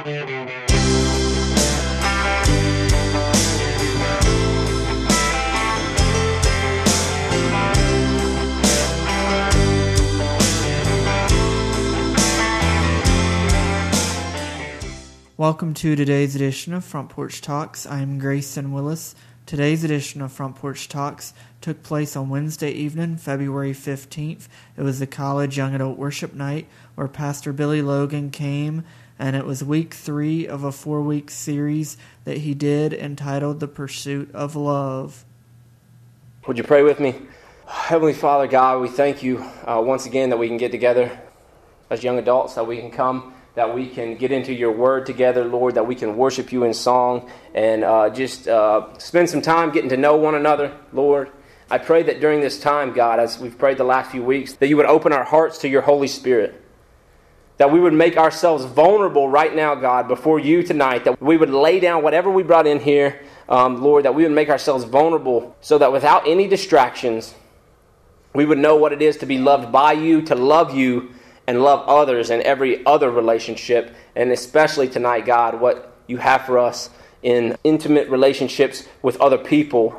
Welcome to today's edition of Front Porch Talks. I'm Grayson Willis. Today's edition of Front Porch Talks took place on Wednesday evening, February 15th. It was the college young adult worship night where Pastor Billy Logan came, and it was week 3 of a 4-week series that he did entitled The Pursuit of Love. Would you pray with me? Heavenly Father, God, we thank you once again that we can get together as young adults, that we can come, that we can get into your word together, Lord, that we can worship you in song and just spend some time getting to know one another, Lord. I pray that during this time, God, as we've prayed the last few weeks, that you would open our hearts to your Holy Spirit, that we would make ourselves vulnerable right now, God, before you tonight, that we would lay down whatever we brought in here, Lord, that we would make ourselves vulnerable so that without any distractions, we would know what it is to be loved by you, to love you, and love others in every other relationship, and especially tonight, God, what you have for us in intimate relationships with other people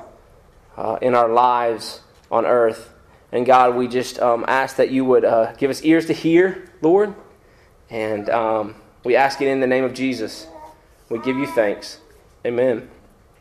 in our lives on earth. And God, we just ask that you would give us ears to hear, Lord, and we ask it in the name of Jesus. We give you thanks. Amen.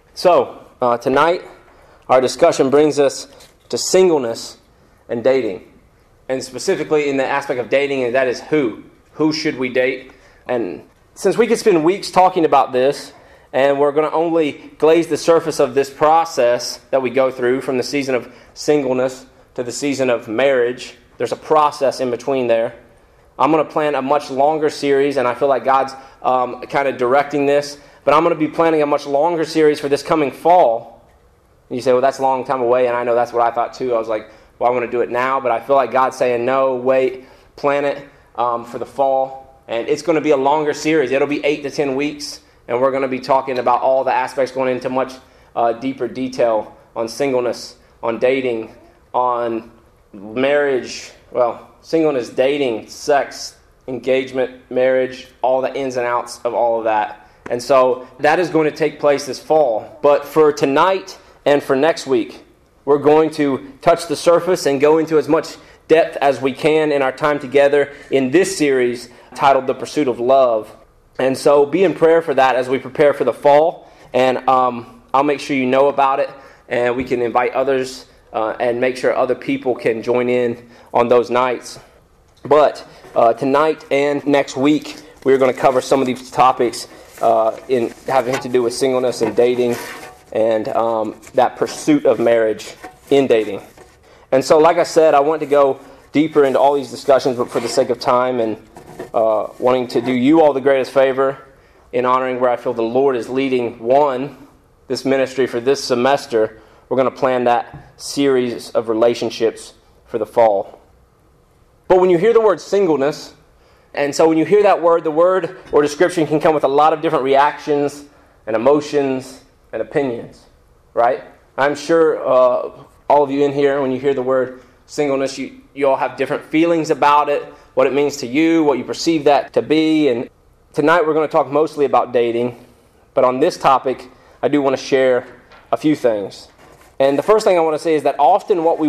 So, tonight, our discussion brings us to singleness and dating. And specifically in the aspect of dating, and that is who. Who should we date? And since we could spend weeks talking about this, and we're going to only glaze the surface of this process that we go through from the season of singleness to the season of marriage, there's a process in between there. I'm going to plan a much longer series, and I feel like God's kind of directing this, but I'm going to be planning a much longer series for this coming fall. And you say, well, that's a long time away, and I know that's what I thought too. I was like, well, I want to do it now, but I feel like God's saying, no, wait, plan it for the fall. And it's going to be a longer series. It'll be 8 to 10 weeks, and we're going to be talking about all the aspects, going into much deeper detail on singleness, on dating, on marriage, well, singleness, dating, sex, engagement, marriage, all the ins and outs of all of that. And so that is going to take place this fall. But for tonight and for next week, we're going to touch the surface and go into as much depth as we can in our time together in this series titled The Pursuit of Love. And so be in prayer for that as we prepare for the fall. And I'll make sure you know about it, and we can invite others and make sure other people can join in on those nights. But tonight and next week, we're going to cover some of these topics in having to do with singleness and dating, and that pursuit of marriage in dating. And so, like I said, I want to go deeper into all these discussions, but for the sake of time and wanting to do you all the greatest favor in honoring where I feel the Lord is leading this ministry for this semester, we're going to plan that series of relationships for the fall. But when you hear the word singleness, and so when you hear that word, the word or description can come with a lot of different reactions and emotions and opinions, right? I'm sure all of you in here, when you hear the word singleness, you all have different feelings about it, what it means to you, what you perceive that to be. And tonight we're going to talk mostly about dating, but on this topic, I do want to share a few things. And the first thing I want to say is that often what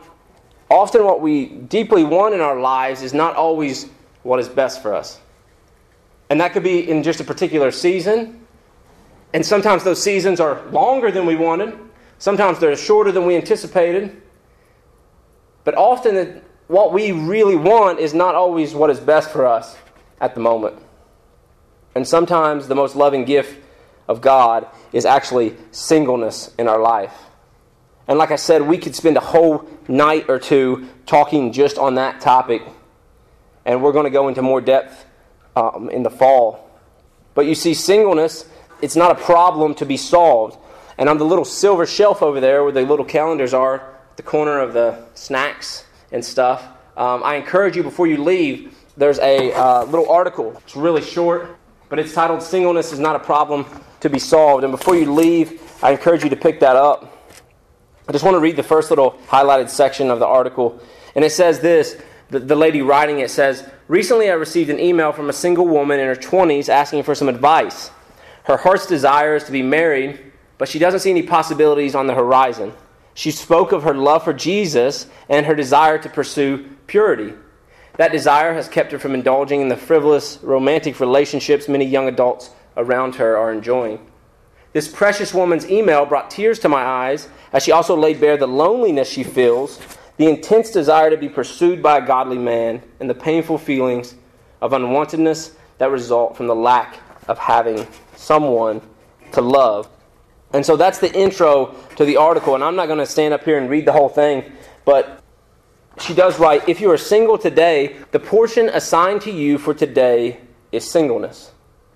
we deeply want in our lives is not always what is best for us. And that could be in just a particular season. And sometimes those seasons are longer than we wanted. Sometimes they're shorter than we anticipated. But often what we really want is not always what is best for us at the moment. And sometimes the most loving gift of God is actually singleness in our life. And like I said, we could spend a whole night or two talking just on that topic. And we're going to go into more depth in the fall. But you see, singleness, it's not a problem to be solved. And on the little silver shelf over there where the little calendars are, at the corner of the snacks and stuff, I encourage you before you leave, there's a little article. It's really short, but it's titled Singleness is Not a Problem to Be Solved. And before you leave, I encourage you to pick that up. I just want to read the first little highlighted section of the article. And it says this: The lady writing it says, "Recently I received an email from a single woman in her 20s asking for some advice. Her heart's desire is to be married, but she doesn't see any possibilities on the horizon. She spoke of her love for Jesus and her desire to pursue purity. That desire has kept her from indulging in the frivolous, romantic relationships many young adults around her are enjoying. This precious woman's email brought tears to my eyes as she also laid bare the loneliness she feels, the intense desire to be pursued by a godly man, and the painful feelings of unwantedness that result from the lack of having someone to love." And so that's the intro to the article, and I'm not going to stand up here and read the whole thing, but she does write, "If you are single today, the portion assigned to you for today is singleness.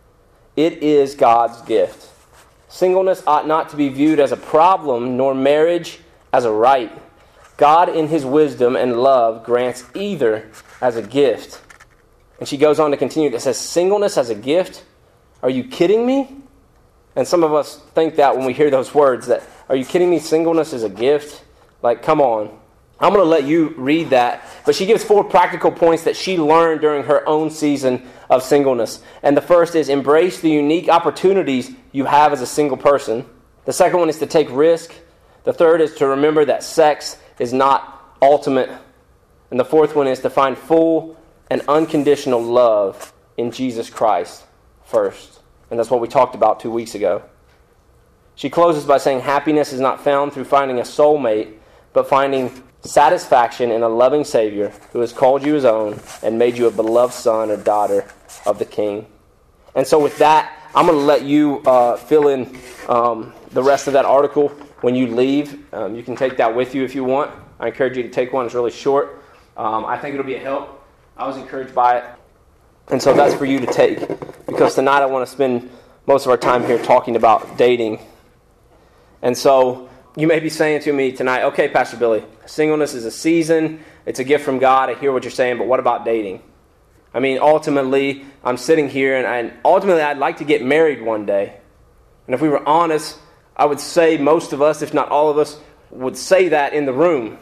It is God's gift. Singleness ought not to be viewed as a problem, nor marriage as a right. God in His wisdom and love grants either as a gift." And she goes on to continue. It says, "Singleness as a gift? Are you kidding me?" And some of us think that when we hear those words, that, are you kidding me? Singleness is a gift? Like, come on. I'm going to let you read that. But she gives 4 practical points that she learned during her own season of singleness. And the first is embrace the unique opportunities you have as a single person. The second one is to take risk. The third is to remember that sex is not ultimate. And the fourth one is to find full and unconditional love in Jesus Christ first. And that's what we talked about 2 weeks ago. She closes by saying happiness is not found through finding a soulmate, but finding satisfaction in a loving Savior who has called you His own and made you a beloved son or daughter of the King. And so with that, I'm going to let you fill in the rest of that article when you leave. You can take that with you if you want. I encourage you to take one. It's really short. I think it'll be a help. I was encouraged by it. And so that's for you to take. Because tonight I want to spend most of our time here talking about dating. And so you may be saying to me tonight, okay, Pastor Billy, singleness is a season. It's a gift from God. I hear what you're saying, but what about dating? I mean, ultimately, I'm sitting here, and ultimately I'd like to get married one day. And if we were honest, I would say most of us, if not all of us, would say that in the room.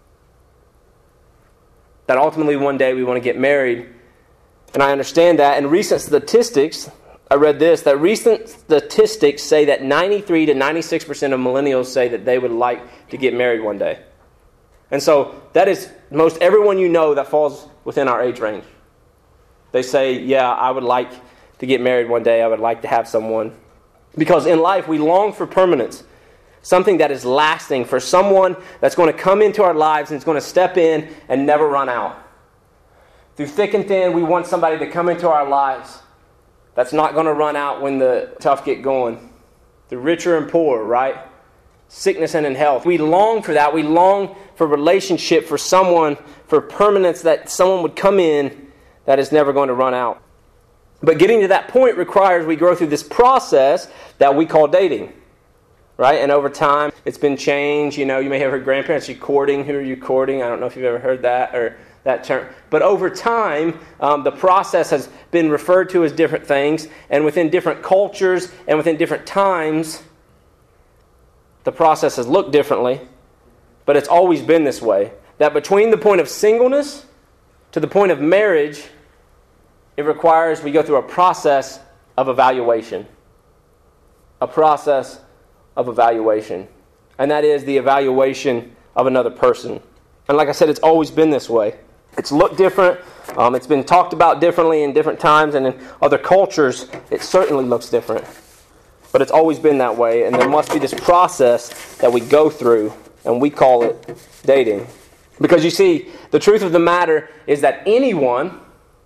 That ultimately one day we want to get married. And I understand that. And recent statistics, I read this, that recent statistics say that 93 to 96% of millennials say that they would like to get married one day. And so that is most everyone you know that falls within our age range. They say, yeah, I would like to get married one day. I would like to have someone. Because in life, we long for permanence. Something that is lasting, for someone that's going to come into our lives and is going to step in and never run out. Through thick and thin, we want somebody to come into our lives that's not going to run out when the tough get going. Through richer and poor, right? Sickness and in health. We long for that. We long for relationship, for someone, for permanence, that someone would come in that is never going to run out. But getting to that point requires we go through this process that we call dating. Right? And over time, it's been changed. You know, you may have heard grandparents, you courting. Who are you courting? I don't know if you've ever heard that or that term. But over time, the process has been referred to as different things. And within different cultures and within different times, the process has looked differently. But it's always been this way. That between the point of singleness to the point of marriage, it requires we go through a process of evaluation. A process of evaluation. And that is the evaluation of another person. And like I said, it's always been this way. It's looked different. It's been talked about differently in different times, and in other cultures, it certainly looks different. But it's always been that way, and there must be this process that we go through, and we call it dating. Because you see, the truth of the matter is that anyone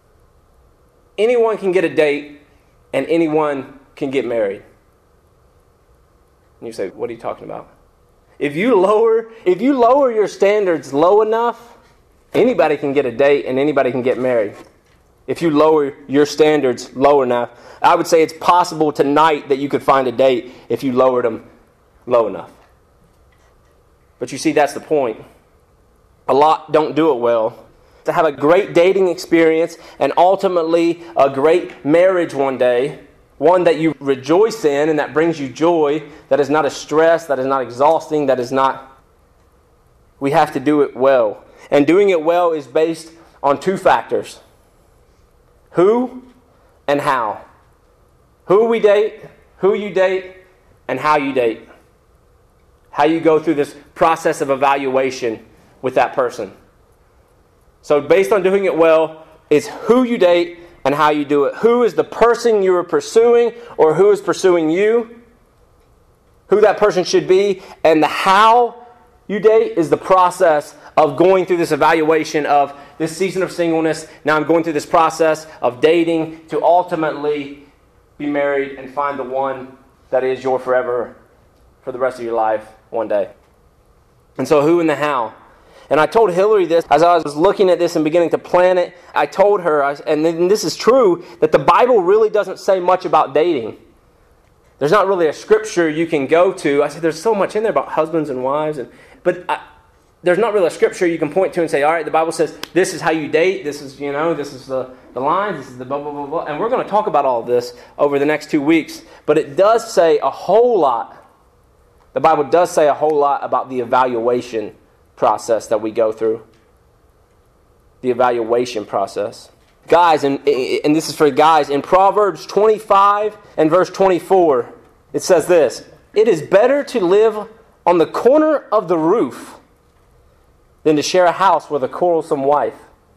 can get a date, and anyone can get married. And you say, what are you talking about? If you lower your standards low enough, anybody can get a date and anybody can get married. If you lower your standards low enough, I would say it's possible tonight that you could find a date if you lowered them low enough. But you see, that's the point. A lot don't do it well. To have a great dating experience and ultimately a great marriage one day, one that you rejoice in and that brings you joy, that is not a stress, that is not exhausting, that is not... We have to do it well. And doing it well is based on two factors: who and how. Who we date, who you date, and how you date. How you go through this process of evaluation with that person. So based on doing it well, is who you date and how you do it. Who is the person you are pursuing, or who is pursuing you? Who that person should be. And the how you date is the process of going through this evaluation of this season of singleness. Now I'm going through this process of dating to ultimately be married and find the one that is your forever for the rest of your life one day. And so who and the how. And I told Hillary this as I was looking at this and beginning to plan it. I told her, and this is true, that the Bible really doesn't say much about dating. There's not really a scripture you can go to. I said, there's so much in there about husbands and wives. But there's not really a scripture you can point to and say, all right, the Bible says this is how you date. This is, this is the lines. This is the blah, blah, blah, blah. And we're going to talk about all this over the next 2 weeks. But it does say a whole lot. The Bible does say a whole lot about the evaluation process that we go through. The evaluation process. Guys, and this is for guys, in Proverbs 25 and verse 24, it says this: "It is better to live on the corner of the roof than to share a house with a quarrelsome wife."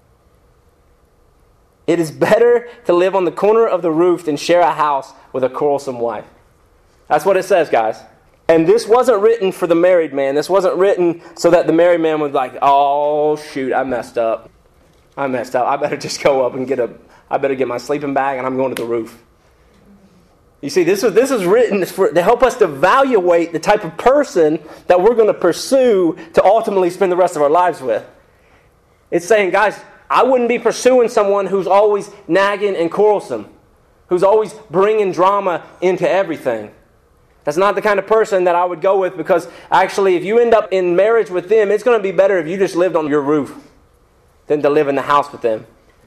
It is better to live on the corner of the roof than share a house with a quarrelsome wife. That's what it says, guys. And this wasn't written for the married man. This wasn't written so that the married man was like, oh, shoot, I messed up. I better just go up and I better get my sleeping bag and I'm going to the roof. You see, this is written to help us to evaluate the type of person that we're going to pursue to ultimately spend the rest of our lives with. It's saying, guys, I wouldn't be pursuing someone who's always nagging and quarrelsome, who's always bringing drama into everything. That's not the kind of person that I would go with, because actually if you end up in marriage with them, it's going to be better if you just lived on your roof than to live in the house with them.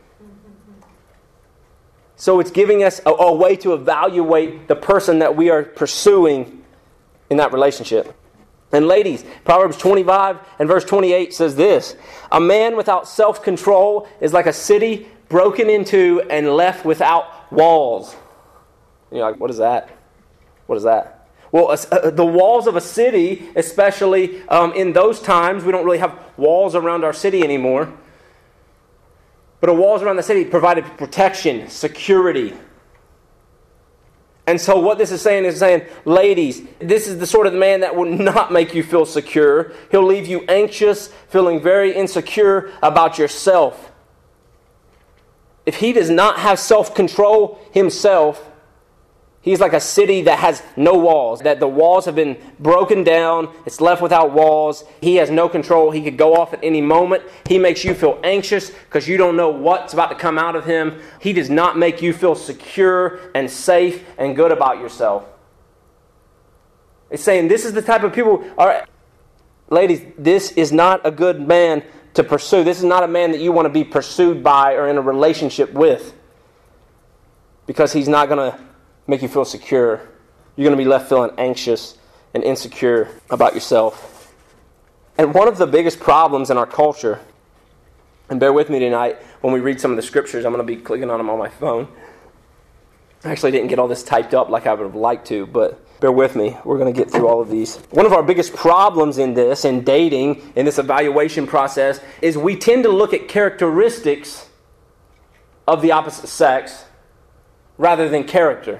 So it's giving us a way to evaluate the person that we are pursuing in that relationship. And ladies, Proverbs 25 and verse 28 says this: "A man without self-control is like a city broken into and left without walls." You're like, what is that? What is that? Well, the walls of a city, especially in those times, we don't really have walls around our city anymore. But walls around the city provided protection, security. And so what this is saying, ladies, this is the sort of man that will not make you feel secure. He'll leave you anxious, feeling very insecure about yourself. If he does not have self-control himself, he's like a city that has no walls, that the walls have been broken down. It's left without walls. He has no control. He could go off at any moment. He makes you feel anxious because you don't know what's about to come out of him. He does not make you feel secure and safe and good about yourself. It's saying this is the type of people. All right, ladies, this is not a good man to pursue. This is not a man that you want to be pursued by or in a relationship with, because he's not going to make you feel secure. You're going to be left feeling anxious and insecure about yourself. And one of the biggest problems in our culture, and bear with me tonight when we read some of the scriptures, I'm going to be clicking on them on my phone. I actually didn't get all this typed up like I would have liked to, but bear with me. We're going to get through all of these. One of our biggest problems in dating, in this evaluation process, is we tend to look at characteristics of the opposite sex rather than character.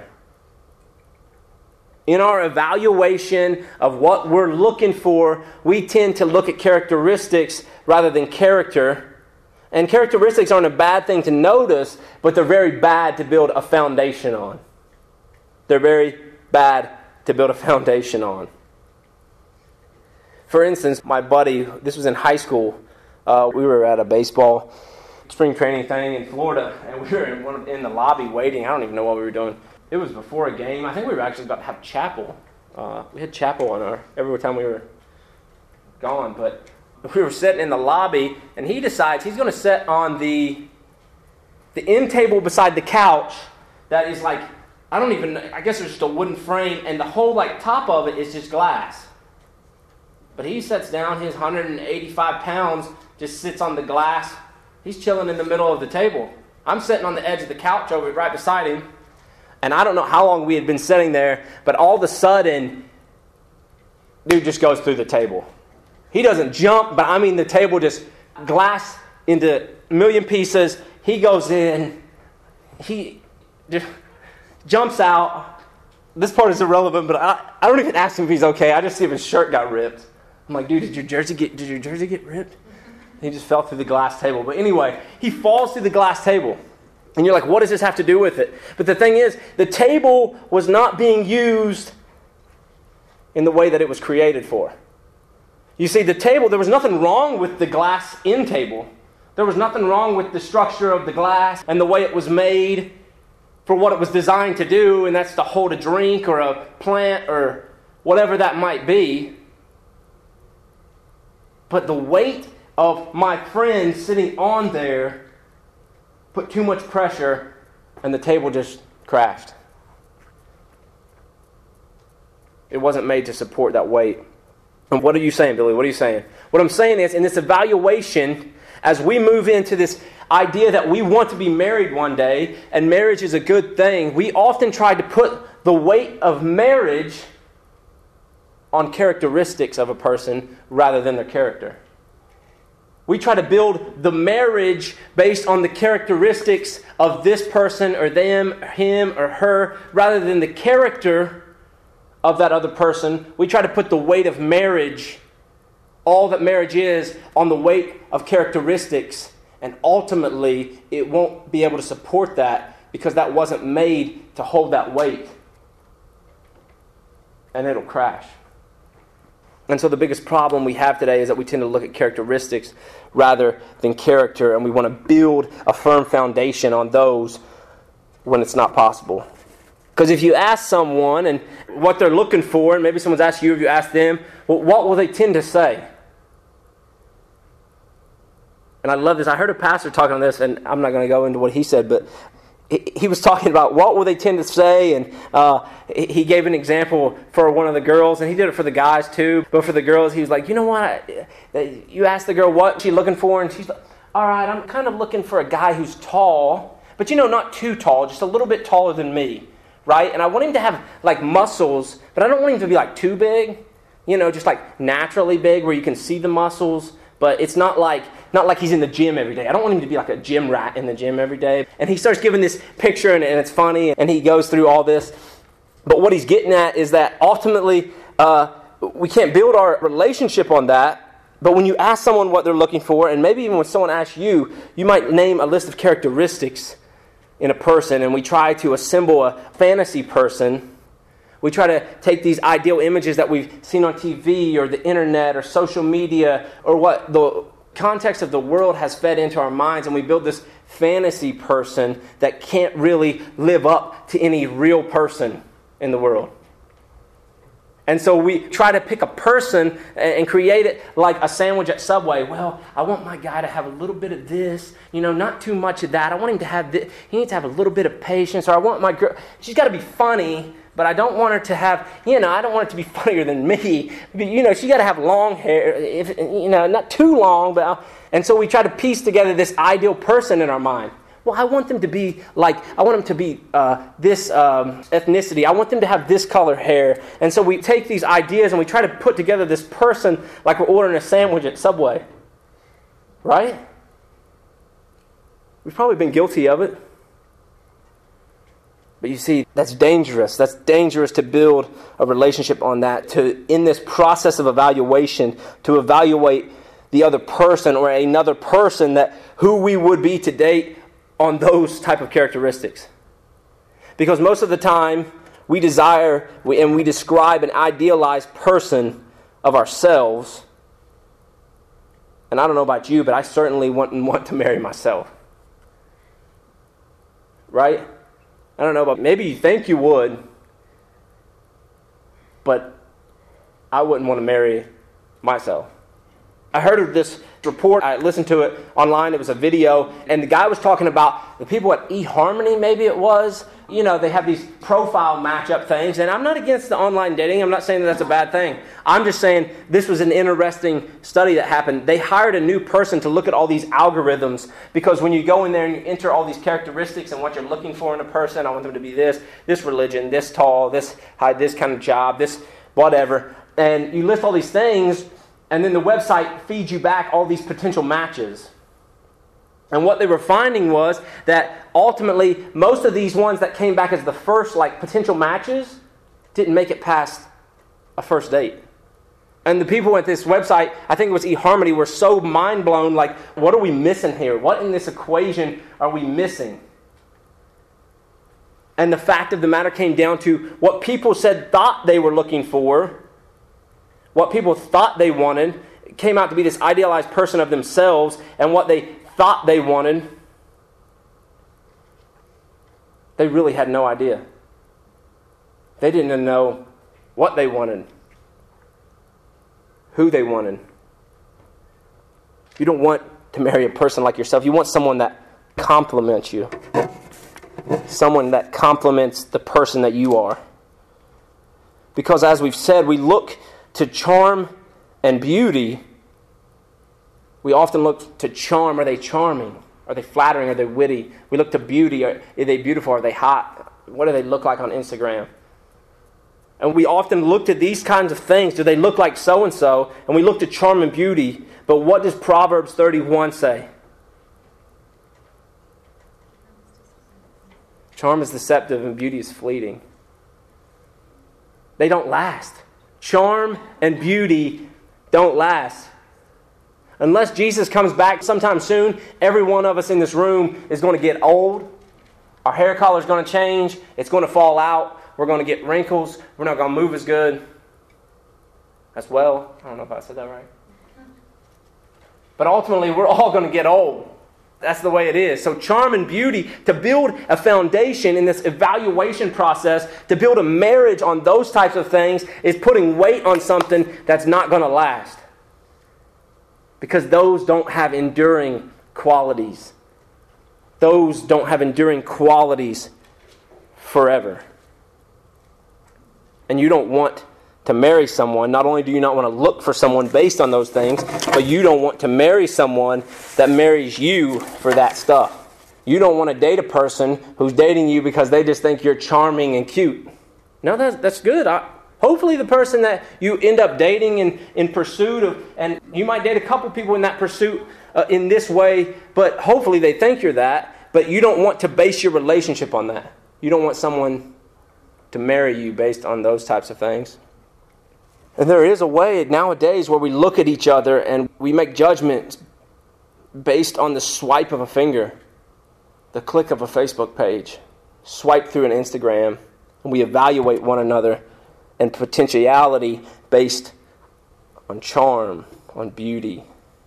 In our evaluation of what we're looking for, we tend to look at characteristics rather than character. And characteristics aren't a bad thing to notice, but they're very bad to build a foundation on. They're very bad to build a foundation on. For instance, my buddy, this was in high school, we were at a baseball spring training thing in Florida, and we were in the lobby waiting. I don't even know what we were doing. It was before a game. I think we were actually about to have chapel. We had chapel on every time we were gone. But we were sitting in the lobby, and he decides he's going to sit on the end table beside the couch that is like, I guess there's just a wooden frame, and the whole top of it is just glass. But he sits down, his 185 pounds just sits on the glass He's chilling in the middle of the table. I'm sitting on the edge of the couch over right beside him. And I don't know how long we had been sitting there, but all of a sudden, dude just goes through the table. He doesn't jump, but I mean the table just glass into a million pieces. He goes in. He just jumps out. This part is irrelevant, but I don't even ask him if he's okay. I just see if his shirt got ripped. I'm like, dude, did your jersey get ripped? He just fell through the glass table. But anyway, he falls through the glass table. And you're like, what does this have to do with it? But the thing is, the table was not being used in the way that it was created for. You see, the table, there was nothing wrong with the glass end table. There was nothing wrong with the structure of the glass and the way it was made for what it was designed to do, and that's to hold a drink or a plant or whatever that might be. But the weight of my friend sitting on there put too much pressure, and the table just crashed. It wasn't made to support that weight. And what are you saying, Billy? What are you saying? What I'm saying is, in this evaluation, as we move into this idea that we want to be married one day, and marriage is a good thing, we often try to put the weight of marriage on characteristics of a person rather than their character. We try to build the marriage based on the characteristics of this person or them, or him or her, rather than the character of that other person. We try to put the weight of marriage, all that marriage is, on the weight of characteristics. And ultimately, it won't be able to support that because that wasn't made to hold that weight. And it'll crash. And so the biggest problem we have today is that we tend to look at characteristics rather than character, and we want to build a firm foundation on those when it's not possible. Because if you ask someone and what they're looking for, and maybe someone's asked you, if you ask them, well, what will they tend to say? And I love this. I heard a pastor talking on this, and I'm not going to go into what he said, but he was talking about what will they tend to say, and he gave an example for one of the girls, and he did it for the guys too, but for the girls, he was like, you know what, you ask the girl what she's looking for, and she's like, all right, I'm kind of looking for a guy who's tall, but not too tall, just a little bit taller than me, right? And I want him to have like muscles, but I don't want him to be like too big, just like naturally big where you can see the muscles, but it's not like he's in the gym every day. I don't want him to be like a gym rat in the gym every day. And he starts giving this picture, and it's funny, and he goes through all this. But what he's getting at is that ultimately we can't build our relationship on that. But when you ask someone what they're looking for, and maybe even when someone asks you, you might name a list of characteristics in a person, and we try to assemble a fantasy person. We try to take these ideal images that we've seen on TV or the internet or social media or what the context of the world has fed into our minds, and we build this fantasy person that can't really live up to any real person in the world. And so we try to pick a person and create it like a sandwich at Subway. Well, I want my guy to have a little bit of this, not too much of that. I want him to have this. He needs to have a little bit of patience. Or I want my girl, she's got to be funny, but I don't want her to have, I don't want it to be funnier than me. But, she got to have long hair, not too long. And so we try to piece together this ideal person in our mind. Well, I want them to be this ethnicity. I want them to have this color hair. And so we take these ideas and we try to put together this person like we're ordering a sandwich at Subway. Right? We've probably been guilty of it. But you see, that's dangerous. That's dangerous to build a relationship on that. In this process of evaluation, to evaluate the other person or another person that who we would be to date on those type of characteristics. Because most of the time, we desire and we describe an idealized person of ourselves. And I don't know about you, but I certainly wouldn't want to marry myself. Right? I don't know about, maybe you think you would, but I wouldn't want to marry myself. I heard of this report. I listened to it online. It was a video. And the guy was talking about the people at eHarmony, maybe it was, They have these profile matchup things, and I'm not against the online dating. I'm not saying that that's a bad thing. I'm just saying this was an interesting study that happened. They hired a new person to look at all these algorithms, because when you go in there and you enter all these characteristics and what you're looking for in a person, I want them to be this religion, this tall, this height, this kind of job, this whatever, and you list all these things, and then the website feeds you back all these potential matches. And what they were finding was that ultimately most of these ones that came back as the first potential matches didn't make it past a first date. And the people at this website, I think it was eHarmony, were so mind blown, what are we missing here? What in this equation are we missing? And the fact of the matter came down to what people thought they were looking for, what people thought they wanted, came out to be this idealized person of themselves, and what they thought they wanted, they really had no idea. They didn't know what they wanted, who they wanted. You don't want to marry a person like yourself. You want someone that complements you. Someone that complements the person that you are. Because as we've said, we look to charm and beauty. We often look to charm. Are they charming? Are they flattering? Are they witty? We look to beauty. Are they beautiful? Are they hot? What do they look like on Instagram? And we often look to these kinds of things. Do they look like so-and-so? And we look to charm and beauty. But what does Proverbs 31 say? Charm is deceptive and beauty is fleeting. They don't last. Charm and beauty don't last. Unless Jesus comes back sometime soon, every one of us in this room is going to get old. Our hair color is going to change. It's going to fall out. We're going to get wrinkles. We're not going to move as good as well. I don't know if I said that right. But ultimately, we're all going to get old. That's the way it is. So charm and beauty, to build a foundation in this evaluation process, to build a marriage on those types of things, is putting weight on something that's not going to last. Because those don't have enduring qualities. Those don't have enduring qualities forever. And you don't want to marry someone. Not only do you not want to look for someone based on those things, but you don't want to marry someone that marries you for that stuff. You don't want to date a person who's dating you because they just think you're charming and cute. No, that's good. Hopefully the person that you end up dating in pursuit of, and you might date a couple people in that pursuit in this way, but hopefully they think you're that, but you don't want to base your relationship on that. You don't want someone to marry you based on those types of things. And there is a way nowadays where we look at each other and we make judgments based on the swipe of a finger, the click of a Facebook page, swipe through an Instagram, and we evaluate one another and potentiality based on charm, on beauty.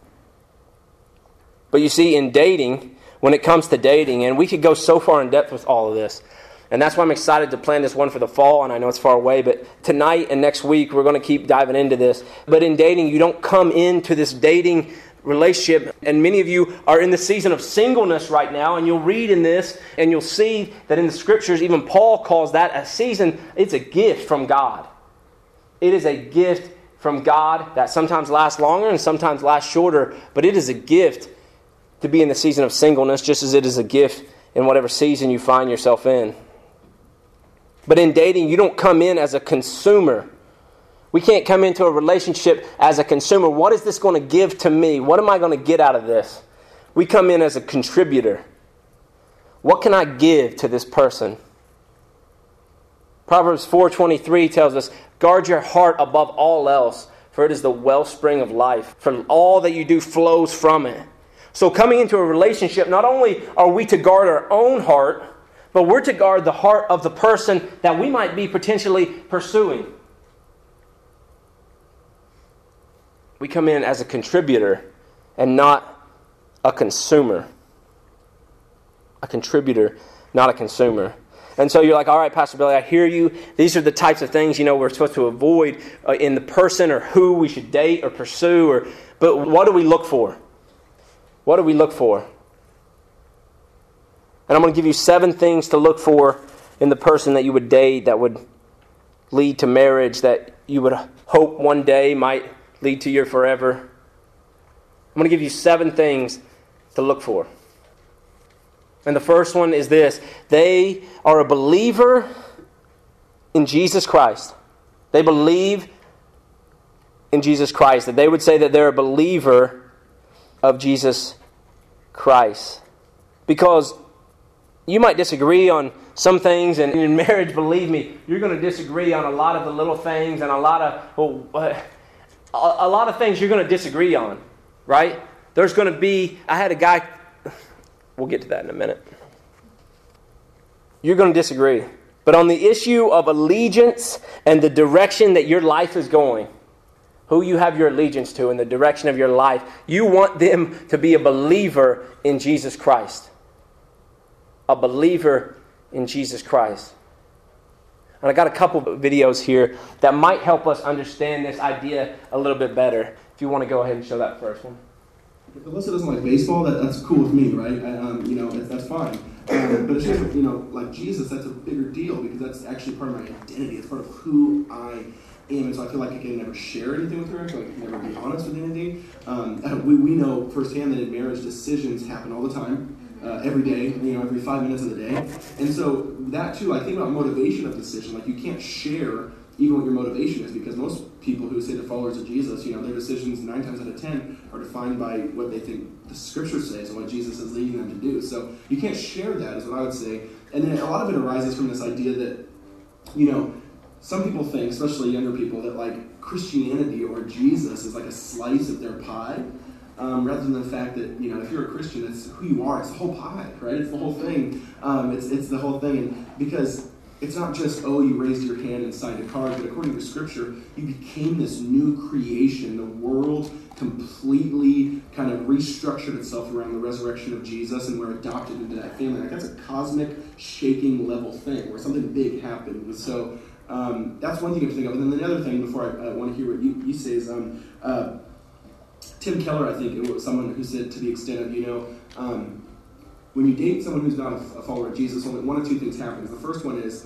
But you see, in dating, when it comes to dating, and we could go so far in depth with all of this, and that's why I'm excited to plan this one for the fall, and I know it's far away, but tonight and next week we're going to keep diving into this. But in dating, you don't come into this dating relationship, and many of you are in the season of singleness right now, and you'll read in this, and you'll see that in the Scriptures, even Paul calls that a season. It's a gift from God. It is a gift from God that sometimes lasts longer and sometimes lasts shorter, but it is a gift to be in the season of singleness, just as it is a gift in whatever season you find yourself in. But in dating, you don't come in as a consumer. We can't come into a relationship as a consumer. What is this going to give to me? What am I going to get out of this? We come in as a contributor. What can I give to this person? Proverbs 4:23 tells us, guard your heart above all else, for it is the wellspring of life. For all that you do flows from it. So coming into a relationship, not only are we to guard our own heart, but we're to guard the heart of the person that we might be potentially pursuing. We come in as a contributor and not a consumer. A contributor, not a consumer. And so you're like, all right, Pastor Billy, I hear you. These are the types of things, we're supposed to avoid in the person or who we should date or pursue. But what do we look for? What do we look for? And I'm going to give you 7 things to look for in the person that you would date that would lead to marriage, that you would hope one day might lead to your forever? I'm going to give you 7 things to look for. And the first one is this: they are a believer in Jesus Christ. They believe in Jesus Christ. That they would say that they're a believer of Jesus Christ. Because you might disagree on some things, and in marriage, believe me, you're going to disagree on a lot of the little things, and a lot of things you're going to disagree on, right? There's going to be, I had a guy, we'll get to that in a minute. You're going to disagree. But on the issue of allegiance and the direction that your life is going, who you have your allegiance to and the direction of your life, you want them to be a believer in Jesus Christ. A believer in Jesus Christ. And I got a couple of videos here that might help us understand this idea a little bit better. If you want to go ahead and show that first one. If Alyssa doesn't like baseball, that's cool with me, right? That's fine. But it's just, like Jesus, that's a bigger deal because that's actually part of my identity. It's part of who I am. And so I feel like I can never share anything with her. I feel like I can never be honest with anything. We know firsthand that in marriage, decisions happen all the time, every day, every 5 minutes of the day. And so that too, I think about motivation of decision. Like you can't share even what your motivation is, because most people who say they're followers of Jesus, their decisions 9 times out of 10 are defined by what they think the Scripture says and what Jesus is leading them to do. So you can't share that, is what I would say. And then a lot of it arises from this idea that, some people think, especially younger people, that like Christianity or Jesus is like a slice of their pie, rather than the fact that, if you're a Christian, it's who you are. It's the whole pie, right? It's the whole thing. It's the whole thing. And because it's not just, you raised your hand and signed a card, but according to Scripture, you became this new creation. The world completely kind of restructured itself around the resurrection of Jesus, and we're adopted into that family. Like that's a cosmic, shaking level thing where something big happened. And so that's one thing to think of. And then the other thing, before I want to hear what you say, is Tim Keller, I think, it was someone who said, to the extent of, when you date someone who's not a follower of Jesus, only 1 or 2 things happen. The first one is,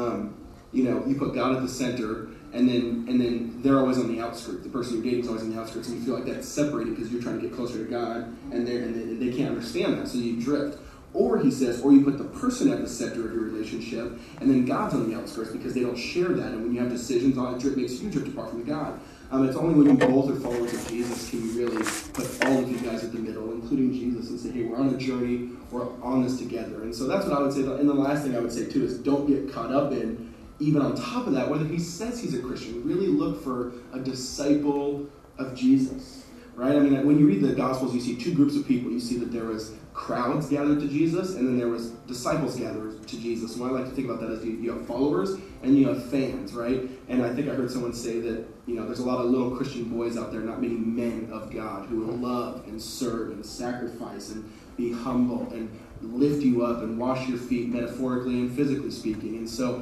you put God at the center, and then they're always on the outskirts. The person you're dating is always on the outskirts, and you feel like that's separated because you're trying to get closer to God, and they can't understand that, so you drift. Or he says, or you put the person at the center of your relationship, and then God's on the outskirts because they don't share that, and when you have decisions on it, it makes you drift apart from God. It's only when you both are followers of Jesus can you really put all of you guys at the middle, including Jesus, and say, hey, we're on a journey, we're on this together. And so that's what I would say. And the last thing I would say, too, is don't get caught up in, even on top of that, whether he says he's a Christian, really look for a disciple of Jesus, right? I mean, when you read the Gospels, you see 2 groups of people. You see that there was crowds gathered to Jesus, and then there was disciples gathered to Jesus. And what I like to think about that is you have followers and you have fans, right? And I think I heard someone say that, there's a lot of little Christian boys out there, not many men of God, who will love and serve and sacrifice and be humble and lift you up and wash your feet, metaphorically and physically speaking. And so,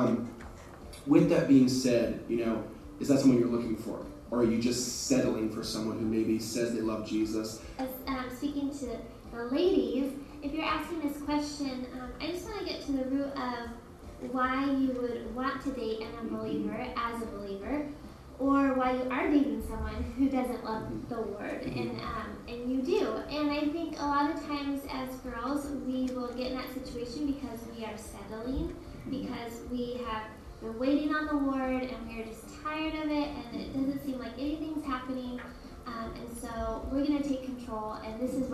with that being said, is that someone you're looking for? Or are you just settling for someone who maybe says they love Jesus? As speaking to the ladies, if you're asking this question, I just want to get to the root of why you would want to date an unbeliever as a believer, or why you are dating someone who doesn't love the Lord, and you do. And I think a lot of times as girls, we will get in that situation because we are settling, because we have been waiting on the Lord, and we're just tired of it, and it doesn't seem like anything's happening, and so we're going to take control, and this is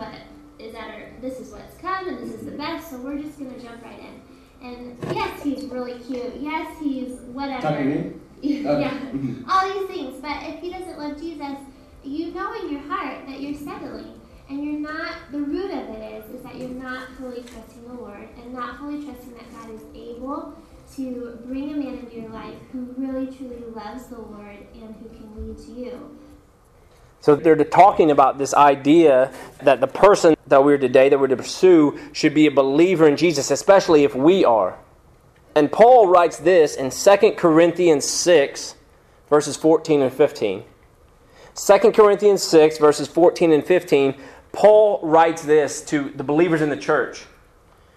what's come, and this is the best, so we're just going to jump right in. And yes, he's really cute. Yes, he's whatever. Talking to me? Yeah, all these things. But if he doesn't love Jesus, you know in your heart that you're settling, and you're not. The root of it is that you're not fully trusting the Lord, and not fully trusting that God is able to bring a man into your life who really truly loves the Lord and who can lead to you. So they're talking about this idea that the person that we're to pursue should be a believer in Jesus, especially if we are. And Paul writes this in 2 Corinthians 6, verses 14 and 15. 2 Corinthians 6, verses 14 and 15, Paul writes this to the believers in the church.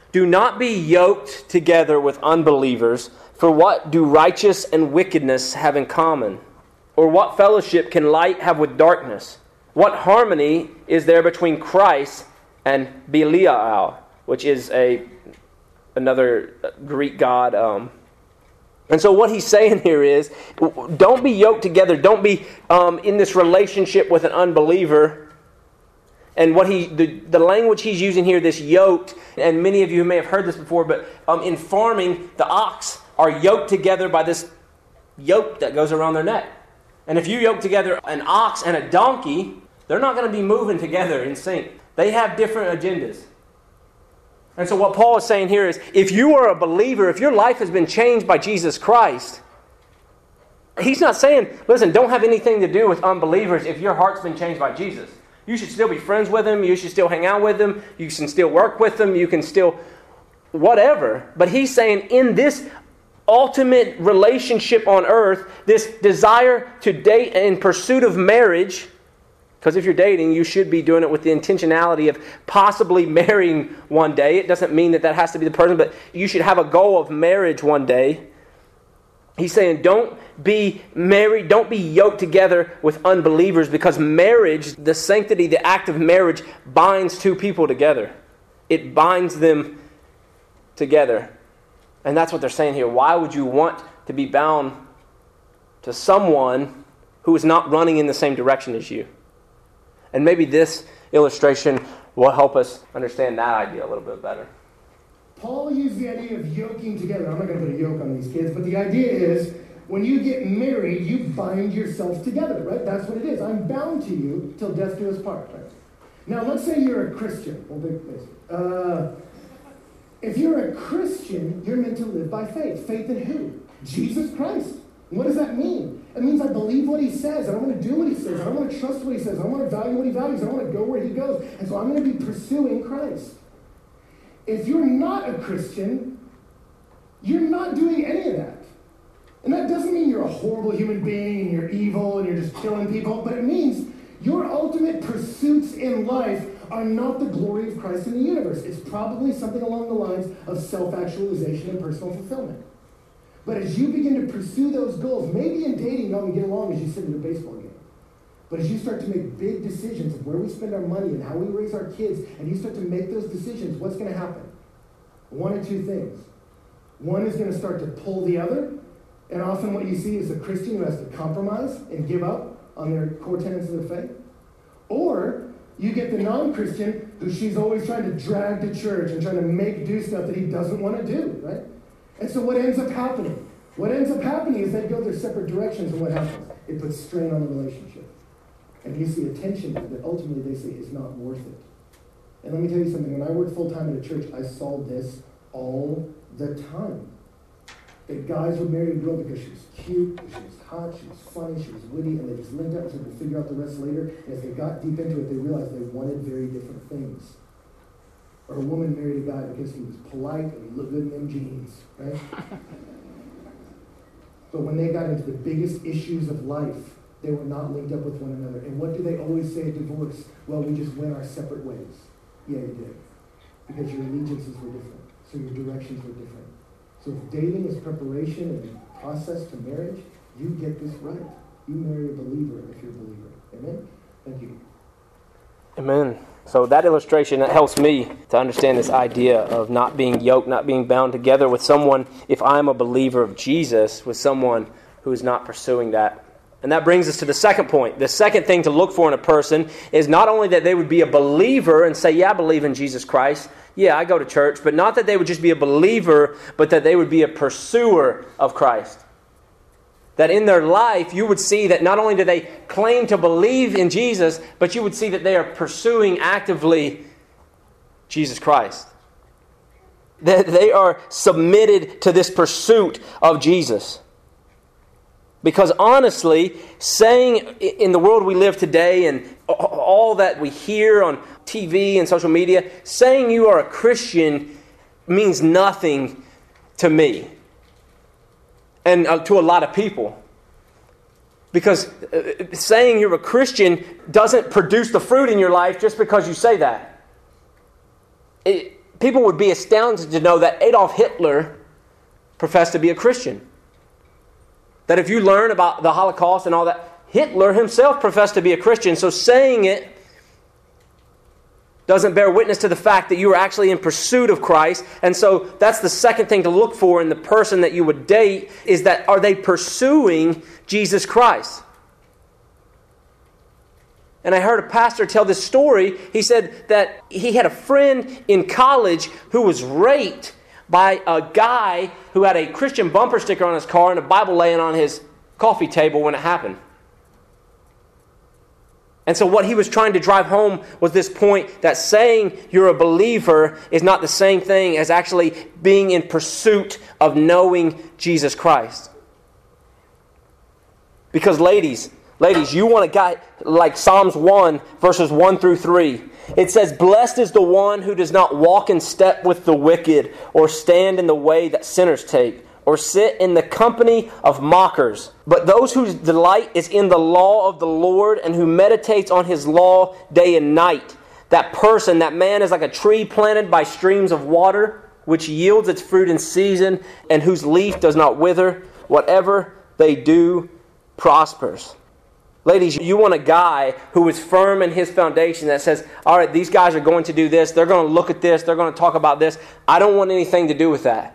Do not be yoked together with unbelievers, for what do righteous and wickedness have in common? Or what fellowship can light have with darkness? What harmony is there between Christ and Belial, which is another Greek god? And so what he's saying here is, don't be yoked together. Don't be in this relationship with an unbeliever. And what the language he's using here, this yoked, and many of you may have heard this before, but in farming, the ox are yoked together by this yoke that goes around their neck. And if you yoke together an ox and a donkey, they're not going to be moving together in sync. They have different agendas. And so what Paul is saying here is, if you are a believer, if your life has been changed by Jesus Christ, he's not saying, listen, don't have anything to do with unbelievers if your heart's been changed by Jesus. You should still be friends with them. You should still hang out with them. You can still work with them. You can still whatever. But he's saying in this ultimate relationship on earth, this desire to date in pursuit of marriage, because if you're dating, you should be doing it with the intentionality of possibly marrying one day. It doesn't mean that has to be the person, but you should have a goal of marriage one day. He's saying don't be married, don't be yoked together with unbelievers, because marriage, the sanctity, the act of marriage binds two people together. It binds them together. And that's what they're saying here. Why would you want to be bound to someone who is not running in the same direction as you? And maybe this illustration will help us understand that idea a little bit better. Paul used the idea of yoking together. I'm not going to put a yoke on these kids, but the idea is when you get married, you bind yourself together, right? That's what it is. I'm bound to you till death do us part, right? Now, let's say you're a Christian. If you're a Christian, you're meant to live by faith. Faith in who? Jesus Christ. What does that mean? It means I believe what he says. I want to do what he says. I want to trust what he says. I want to value what he values. I want to go where he goes. And so I'm going to be pursuing Christ. If you're not a Christian, you're not doing any of that. And that doesn't mean you're a horrible human being and you're evil and you're just killing people, but it means your ultimate pursuits in life are not the glory of Christ in the universe. It's probably something along the lines of self-actualization and personal fulfillment. But as you begin to pursue those goals, maybe in dating you don't get along as you sit in a baseball game. But as you start to make big decisions of where we spend our money and how we raise our kids, and you start to make those decisions, what's going to happen? One of two things. One is going to start to pull the other, and often what you see is a Christian who has to compromise and give up on their core tenets of their faith. Or you get the non-Christian who she's always trying to drag to church and trying to do stuff that he doesn't want to do, right? And so what ends up happening? What ends up happening is they go their separate directions, and what happens? It puts strain on the relationship. And you see a tension that ultimately they say is not worth it. And let me tell you something. When I worked full-time at a church, I saw this all the time. That guys would marry a girl because she was cute, she was hot, she was funny, she was witty, and they just linked up and so they could figure out the rest later. And as they got deep into it, they realized they wanted very different things. Or a woman married a guy because he was polite and he looked good in them jeans, right? But when they got into the biggest issues of life, they were not linked up with one another. And what do they always say at divorce? Well, we just went our separate ways. Yeah, you did. Because your allegiances were different. So your directions were different. So if dating is preparation and process to marriage, you get this right. You marry a believer if you're a believer. Amen? Thank you. Amen. So that illustration, that helps me to understand this idea of not being yoked, not being bound together with someone, if I'm a believer of Jesus, with someone who is not pursuing that. And that brings us to the second point. The second thing to look for in a person is not only that they would be a believer and say, yeah, I believe in Jesus Christ. Yeah, I go to church. But not that they would just be a believer, but that they would be a pursuer of Christ. That in their life, you would see that not only do they claim to believe in Jesus, but you would see that they are pursuing actively Jesus Christ. That they are submitted to this pursuit of Jesus. Because honestly, saying in the world we live today and all that we hear on TV and social media, saying you are a Christian means nothing to me and to a lot of people. Because saying you're a Christian doesn't produce the fruit in your life just because you say that. People would be astounded to know that Adolf Hitler professed to be a Christian. That if you learn about the Holocaust and all that, Hitler himself professed to be a Christian. So saying it doesn't bear witness to the fact that you are actually in pursuit of Christ. And so that's the second thing to look for in the person that you would date, is that are they pursuing Jesus Christ? And I heard a pastor tell this story. He said that he had a friend in college who was raped by a guy who had a Christian bumper sticker on his car and a Bible laying on his coffee table when it happened. And so what he was trying to drive home was this point that saying you're a believer is not the same thing as actually being in pursuit of knowing Jesus Christ. Because ladies, you want a guy like Psalms 1, verses 1 through 3. It says, "Blessed is the one who does not walk in step with the wicked, or stand in the way that sinners take, or sit in the company of mockers. But those whose delight is in the law of the Lord, and who meditates on His law day and night. That person, that man is like a tree planted by streams of water, which yields its fruit in season, and whose leaf does not wither. Whatever they do prospers." Ladies, you want a guy who is firm in his foundation that says, all right, these guys are going to do this. They're going to look at this. They're going to talk about this. I don't want anything to do with that.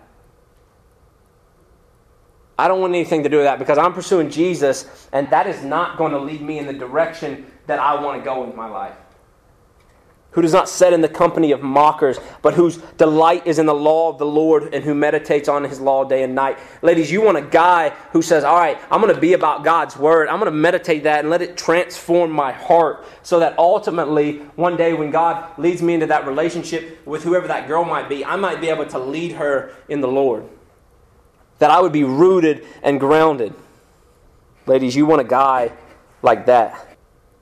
I don't want anything to do with that because I'm pursuing Jesus, and that is not going to lead me in the direction that I want to go in my life. Who does not sit in the company of mockers, but whose delight is in the law of the Lord, and who meditates on His law day and night. Ladies, you want a guy who says, all right, I'm going to be about God's Word. I'm going to meditate that and let it transform my heart so that ultimately one day when God leads me into that relationship with whoever that girl might be, I might be able to lead her in the Lord. That I would be rooted and grounded. Ladies, you want a guy like that.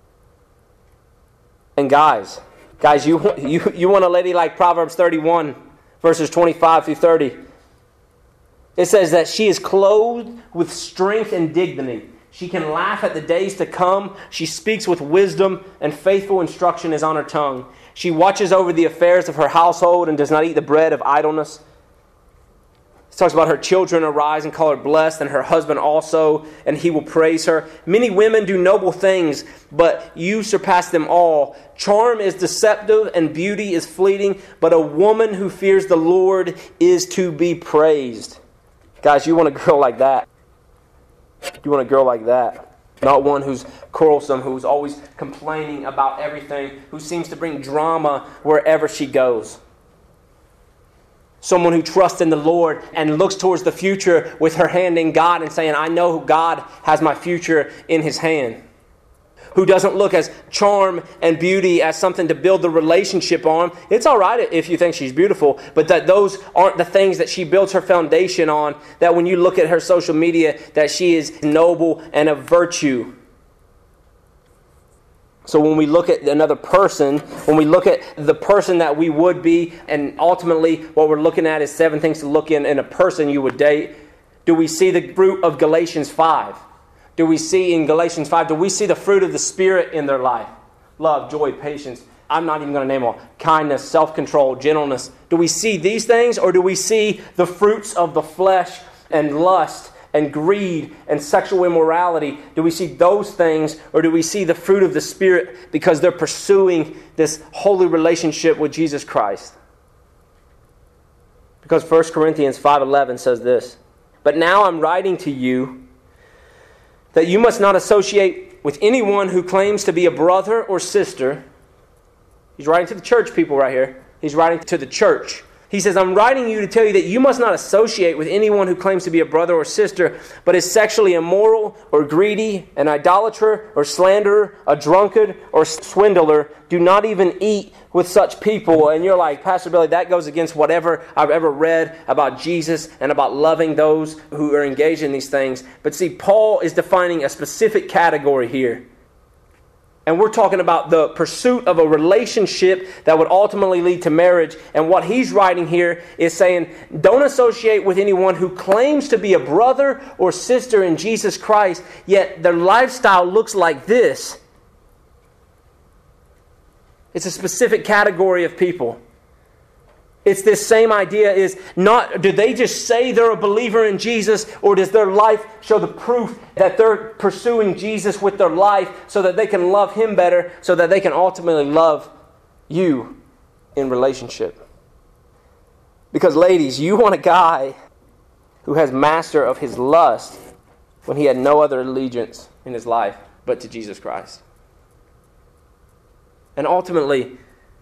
And guys, you want a lady like Proverbs 31, verses 25 through 30. It says that she is clothed with strength and dignity. She can laugh at the days to come. She speaks with wisdom, and faithful instruction is on her tongue. She watches over the affairs of her household and does not eat the bread of idleness. It talks about her children arise and call her blessed, and her husband also, and he will praise her. Many women do noble things, but you surpass them all. Charm is deceptive and beauty is fleeting, but a woman who fears the Lord is to be praised. Guys, you want a girl like that. You want a girl like that. Not one who's quarrelsome, who's always complaining about everything, who seems to bring drama wherever she goes. Someone who trusts in the Lord and looks towards the future with her hand in God and saying, I know God has my future in His hand. Who doesn't look as charm and beauty as something to build the relationship on. It's all right if you think she's beautiful, but that those aren't the things that she builds her foundation on. That when you look at her social media, that she is noble and of virtue. So when we look at another person, when we look at the person that we would be, and ultimately what we're looking at is 7 things to look in a person you would date. Do we see the fruit of Galatians 5? Do we see in Galatians 5, do we see the fruit of the Spirit in their life? Love, joy, patience. I'm not even going to name all. Kindness, self-control, gentleness. Do we see these things, or do we see the fruits of the flesh and lust and greed and sexual immorality? Do we see those things, or do we see the fruit of the Spirit because they're pursuing this holy relationship with Jesus Christ? Because 1 Corinthians 5:11 says this, "But now I'm writing to you that you must not associate with anyone who claims to be a brother or sister." He's writing to the church people right here. He's writing to the church. He says, I'm writing you to tell you that you must not associate with anyone who claims to be a brother or sister, but is sexually immoral or greedy, an idolater or slanderer, a drunkard or swindler. Do not even eat with such people. And you're like, Pastor Billy, that goes against whatever I've ever read about Jesus and about loving those who are engaged in these things. But see, Paul is defining a specific category here. And we're talking about the pursuit of a relationship that would ultimately lead to marriage. And what he's writing here is saying, don't associate with anyone who claims to be a brother or sister in Jesus Christ, yet their lifestyle looks like this. It's a specific category of people. It's this same idea is not, do they just say they're a believer in Jesus, or does their life show the proof that they're pursuing Jesus with their life so that they can love Him better, so that they can ultimately love you in relationship? Because ladies, you want a guy who has master of his lust when he had no other allegiance in his life but to Jesus Christ. And ultimately,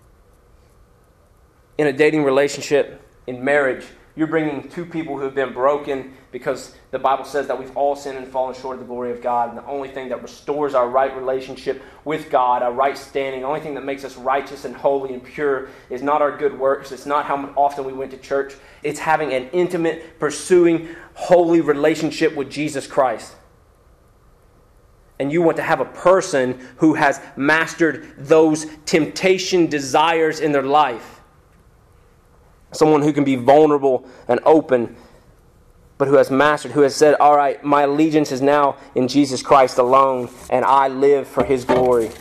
in a dating relationship, in marriage, you're bringing two people who have been broken, because the Bible says that we've all sinned and fallen short of the glory of God. And the only thing that restores our right relationship with God, our right standing, the only thing that makes us righteous and holy and pure is not our good works. It's not how often we went to church. It's having an intimate, pursuing, holy relationship with Jesus Christ. And you want to have a person who has mastered those temptation desires in their life. Someone who can be vulnerable and open, but who has mastered, who has said, all right, my allegiance is now in Jesus Christ alone, and I live for His glory.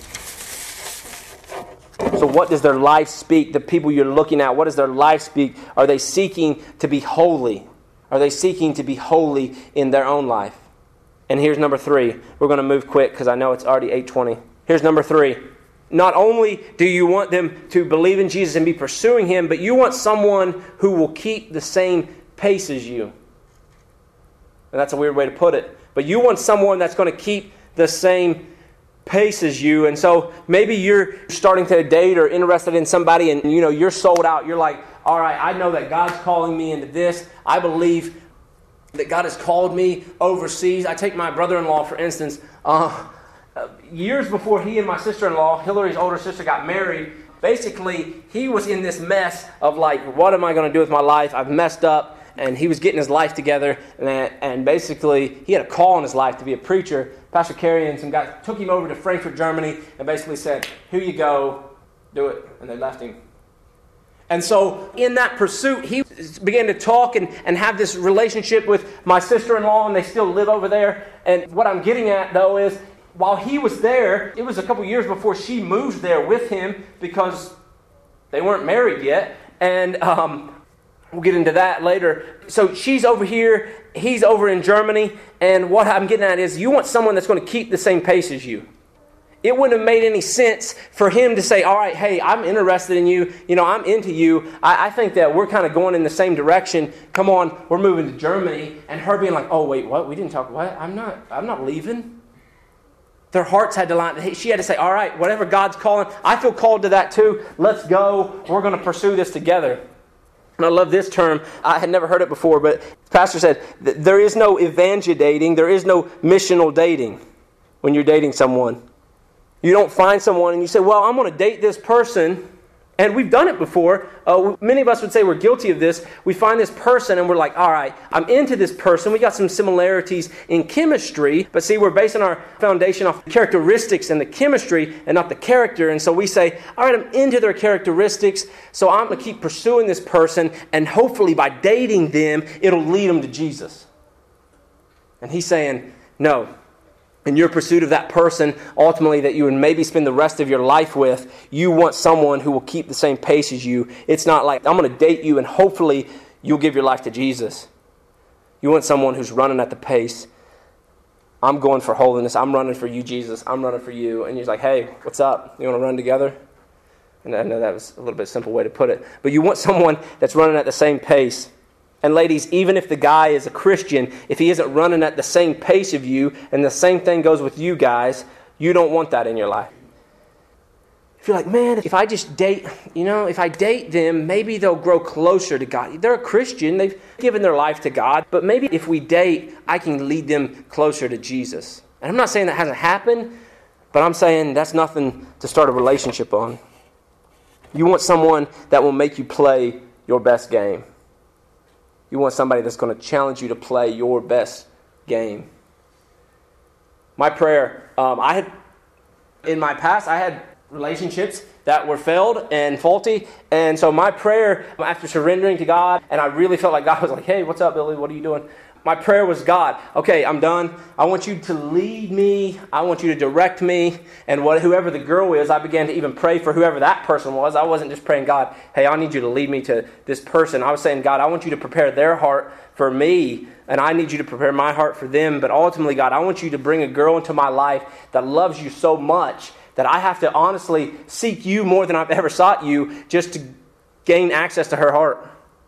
So what does their life speak? The people you're looking at, what does their life speak? Are they seeking to be holy? Are they seeking to be holy in their own life? And here's number 3. We're going to move quick because I know it's already 8:20. Here's number 3. Not only do you want them to believe in Jesus and be pursuing Him, but you want someone who will keep the same pace as you. And that's a weird way to put it. But you want someone that's going to keep the same pace as you. And so maybe you're starting to date or interested in somebody, and you're sold out. You're like, all right, I know that God's calling me into this. I believe that God has called me overseas. I take my brother-in-law, for instance. Years before he and my sister-in-law, Hillary's older sister, got married, basically he was in this mess of like, what am I going to do with my life? I've messed up. And he was getting his life together, and basically he had a call in his life to be a preacher. Pastor Kerry and some guys took him over to Frankfurt, Germany, and basically said, here you go, do it. And they left him. And so in that pursuit, he began to talk and have this relationship with my sister-in-law, and they still live over there. And what I'm getting at, though, is while he was there, it was a couple years before she moved there with him, because they weren't married yet. And we'll get into that later. So she's over here, he's over in Germany, and what I'm getting at is you want someone that's going to keep the same pace as you. It wouldn't have made any sense for him to say, all right, hey, I'm interested in you. I'm into you. I think that we're kind of going in the same direction. Come on, we're moving to Germany. And her being like, oh, wait, what? We didn't talk. What? I'm not leaving. Their hearts had to line. She had to say, all right, whatever God's calling, I feel called to that too. Let's go. We're going to pursue this together. And I love this term. I had never heard it before, but the pastor said, there is no evangelidating, there is no missional dating when you're dating someone. You don't find someone and you say, well, I'm going to date this person. And we've done it before. Many of us would say we're guilty of this. We find this person and we're like, all right, I'm into this person. We got some similarities in chemistry. But see, we're basing our foundation off the characteristics and the chemistry and not the character. And so we say, all right, I'm into their characteristics, so I'm going to keep pursuing this person. And hopefully by dating them, it'll lead them to Jesus. And he's saying, no. In your pursuit of that person, ultimately, that you would maybe spend the rest of your life with, you want someone who will keep the same pace as you. It's not like, I'm going to date you and hopefully you'll give your life to Jesus. You want someone who's running at the pace. I'm going for holiness. I'm running for you, Jesus. I'm running for you. And you're like, hey, what's up? You want to run together? And I know that was a little bit simple way to put it. But you want someone that's running at the same pace. And ladies, even if the guy is a Christian, if he isn't running at the same pace of you, and the same thing goes with you guys, you don't want that in your life. If you're like, man, if I just date, if I date them, maybe they'll grow closer to God. They're a Christian, they've given their life to God, but maybe if we date, I can lead them closer to Jesus. And I'm not saying that hasn't happened, but I'm saying that's nothing to start a relationship on. You want someone that will make you play your best game. You want somebody that's going to challenge you to play your best game. My prayer, in my past, I had relationships that were failed and faulty. And so my prayer, after surrendering to God, and I really felt like God was like, hey, what's up, Billy? What are you doing? My prayer was, God, okay, I'm done. I want you to lead me. I want you to direct me. And whoever the girl is, I began to even pray for whoever that person was. I wasn't just praying, God, hey, I need you to lead me to this person. I was saying, God, I want you to prepare their heart for me, and I need you to prepare my heart for them. But ultimately, God, I want you to bring a girl into my life that loves you so much that I have to honestly seek you more than I've ever sought you just to gain access to her heart.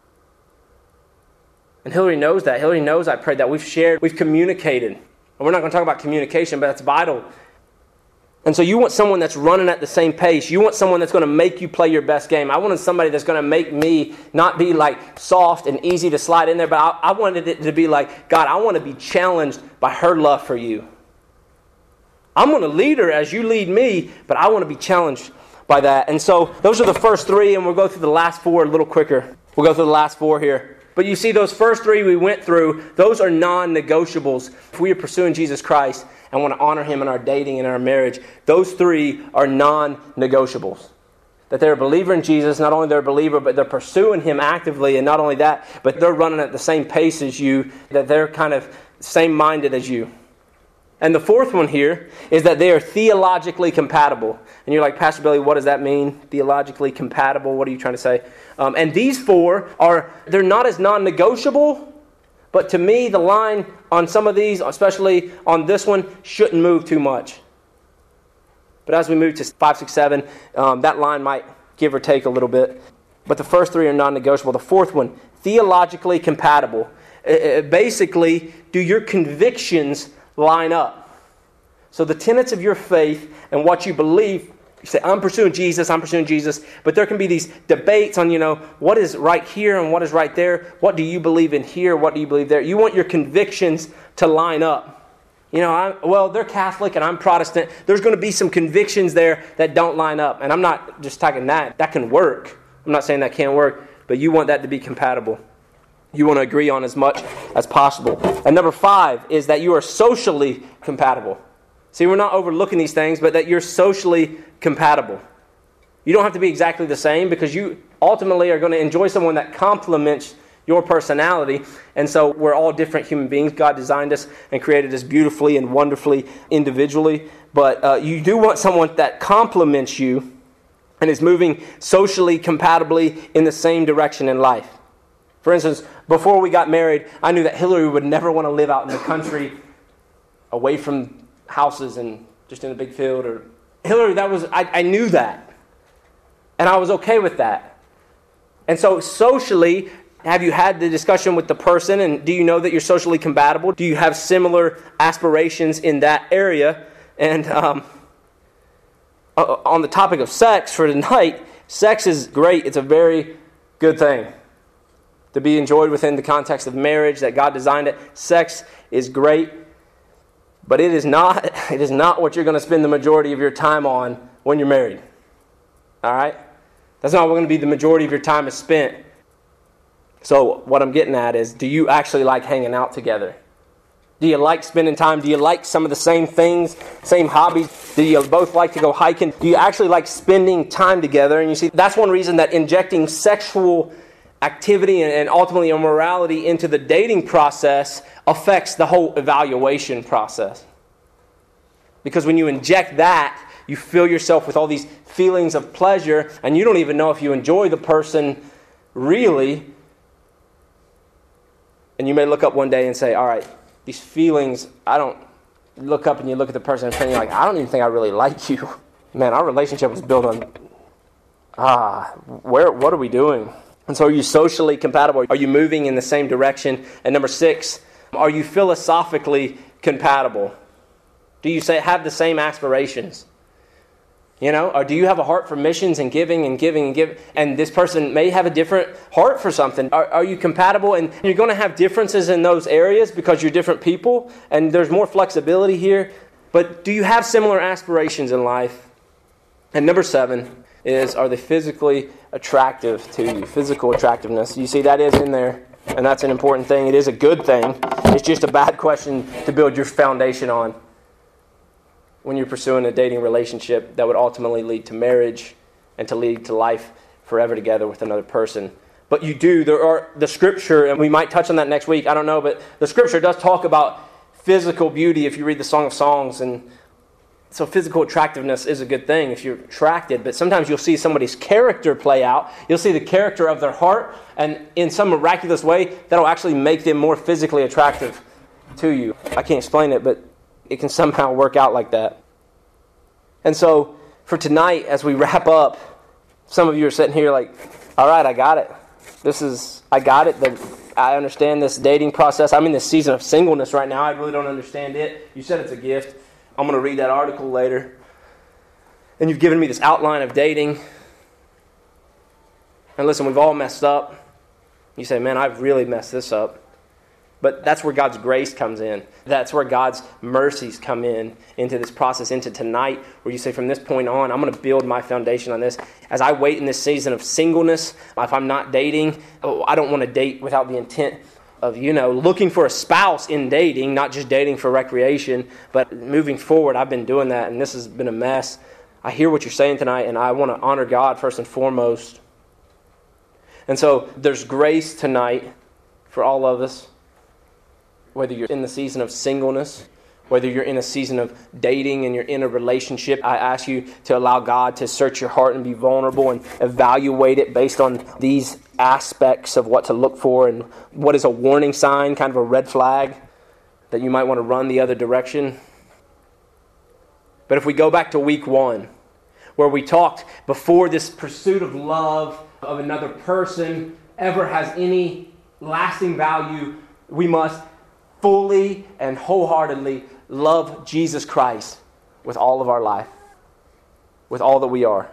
And Hillary knows that. Hillary knows I prayed that. We've shared, we've communicated. And we're not going to talk about communication, but that's vital. And so you want someone that's running at the same pace. You want someone that's going to make you play your best game. I wanted somebody that's going to make me not be like soft and easy to slide in there, but I wanted it to be like, God, I want to be challenged by her love for you. I'm going to lead her as you lead me, but I want to be challenged by that. And so those are the first three, and we'll go through the last four a little quicker. We'll go through the last four here. But you see, those first three we went through, those are non-negotiables. If we are pursuing Jesus Christ and want to honor Him in our dating and our marriage, those three are non-negotiables. That they're a believer in Jesus, not only they're a believer, but they're pursuing Him actively, and not only that, but they're running at the same pace as you, that they're kind of same-minded as you. And the fourth one here is that they are theologically compatible. And you're like, Pastor Billy, what does that mean? Theologically compatible? What are you trying to say? And these four they're not as non-negotiable, but to me, the line on some of these, especially on this one, shouldn't move too much. But as we move to 5, 6, 7, that line might give or take a little bit. But the first three are non-negotiable. The fourth one, theologically compatible. Basically, do your convictions line up? So the tenets of your faith and what you believe, you say, I'm pursuing Jesus, but there can be these debates on, what is right here and what is right there. What do you believe in here? What do you believe there? You want your convictions to line up. They're Catholic and I'm Protestant. There's going to be some convictions there that don't line up. And I'm not just talking that. That can work. I'm not saying that can't work, but you want that to be compatible. You want to agree on as much as possible. And number 5 is that you are socially compatible. See, we're not overlooking these things, but that you're socially compatible. You don't have to be exactly the same because you ultimately are going to enjoy someone that complements your personality. And so we're all different human beings. God designed us and created us beautifully and wonderfully individually. But you do want someone that complements you and is moving socially compatibly in the same direction in life. For instance, before we got married, I knew that Hillary would never want to live out in the country away from houses and just in a big field. Or Hillary, I knew that. And I was okay with that. And so socially, have you had the discussion with the person, and do you know that you're socially compatible? Do you have similar aspirations in that area? And on the topic of sex for tonight, sex is great. It's a very good thing to be enjoyed within the context of marriage, that God designed it. Sex is great. But it is not what you're going to spend the majority of your time on when you're married. All right? That's not what going to be the majority of your time is spent. So what I'm getting at is, do you actually like hanging out together? Do you like spending time? Do you like some of the same things, same hobbies? Do you both like to go hiking? Do you actually like spending time together? And you see, that's one reason that injecting sexual activity and ultimately immorality into the dating process affects the whole evaluation process. Because when you inject that, you fill yourself with all these feelings of pleasure, and you don't even know if you enjoy the person really. And you may look up one day and say, all right, these feelings, I don't look up and you look at the person and you're like, I don't even think I really like you. Man, our relationship was built on, what are we doing? And so are you socially compatible? Are you moving in the same direction? And number 6, are you philosophically compatible? Do you have the same aspirations? Or do you have a heart for missions and giving and giving and giving? And this person may have a different heart for something. Are you compatible? And you're going to have differences in those areas because you're different people. And there's more flexibility here. But do you have similar aspirations in life? And number 7 is, are they physically attractive to you? Physical attractiveness. You see, that is in there. And that's an important thing. It is a good thing. It's just a bad question to build your foundation on when you're pursuing a dating relationship that would ultimately lead to marriage and to lead to life forever together with another person. But there are the Scripture, and we might touch on that next week, I don't know, but the Scripture does talk about physical beauty if you read the Song of Songs. And so physical attractiveness is a good thing if you're attracted, but sometimes you'll see somebody's character play out. You'll see the character of their heart, and in some miraculous way, that'll actually make them more physically attractive to you. I can't explain it, but it can somehow work out like that. And so for tonight, as we wrap up, some of you are sitting here like, all right, I got it. I got it. I understand this dating process. I'm in this season of singleness right now. I really don't understand it. You said it's a gift. I'm going to read that article later. And you've given me this outline of dating. And listen, we've all messed up. You say, man, I've really messed this up. But that's where God's grace comes in. That's where God's mercies come into this process, into tonight, where you say, from this point on, I'm going to build my foundation on this. As I wait in this season of singleness, if I'm not dating, I don't want to date without the intent of, looking for a spouse in dating, not just dating for recreation. But moving forward, I've been doing that, and this has been a mess. I hear what you're saying tonight, and I want to honor God first and foremost. And so there's grace tonight for all of us. Whether you're in the season of singleness, whether you're in a season of dating and you're in a relationship, I ask you to allow God to search your heart and be vulnerable and evaluate it based on these aspects of what to look for and what is a warning sign, kind of a red flag that you might want to run the other direction. But if we go back to week 1, where we talked before this pursuit of love of another person ever has any lasting value, we must fully and wholeheartedly love Jesus Christ with all of our life, with all that we are.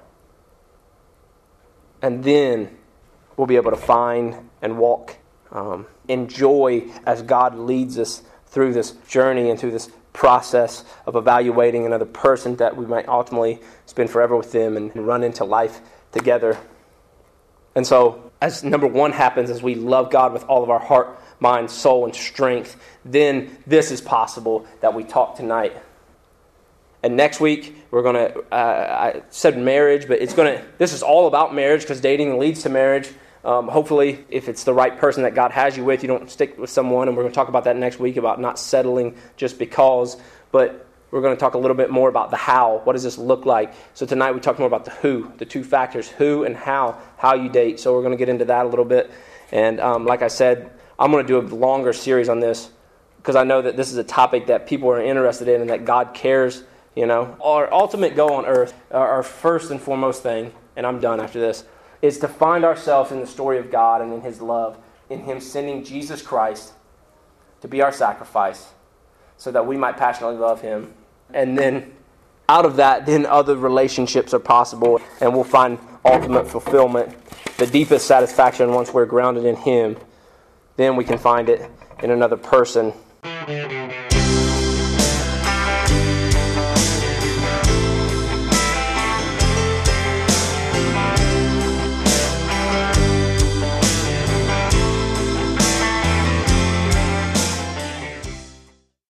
And then we'll be able to find and walk, enjoy as God leads us through this journey and through this process of evaluating another person that we might ultimately spend forever with them and run into life together. And so, as number 1 happens, as we love God with all of our heart, mind, soul, and strength, then this is possible that we talk tonight. And next week, we're going to, I said marriage, but this is all about marriage because dating leads to marriage. Hopefully, if it's the right person that God has you with, you don't stick with someone, and we're going to talk about that next week, about not settling just because, but we're going to talk a little bit more about the how. What does this look like? So tonight we talked more about the who, the 2 factors, who and how you date. So we're going to get into that a little bit. And like I said, I'm going to do a longer series on this because I know that this is a topic that people are interested in and that God cares. Our ultimate goal on earth, our first and foremost thing, and I'm done after this, is to find ourselves in the story of God and in His love, in Him sending Jesus Christ to be our sacrifice so that we might passionately love Him. And then out of that, then other relationships are possible, and we'll find ultimate fulfillment, the deepest satisfaction once we're grounded in Him. Then we can find it in another person.